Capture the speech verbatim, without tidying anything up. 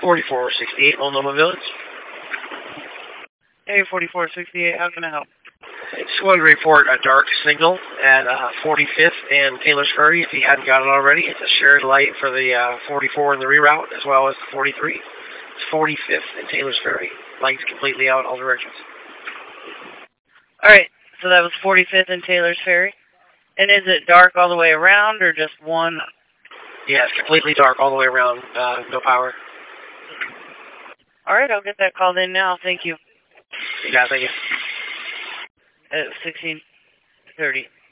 forty-four sixty-eight, Multnomah Village. Hey, forty-four sixty-eight, how can I help? Just wanted to report a dark signal at uh, forty-fifth and Taylor's Ferry, if you hadn't got it already. It's a shared light for the uh, forty-four and the reroute, as well as the forty-three. It's forty-fifth and Taylor's Ferry. Lights completely out, all directions. Alright, so that was forty-fifth and Taylor's Ferry. And is it dark all the way around, or just one? Yeah, it's completely dark all the way around. Uh, no power. Alright, I'll get that called in now. Thank you. Yeah, thank you. At sixteen thirty.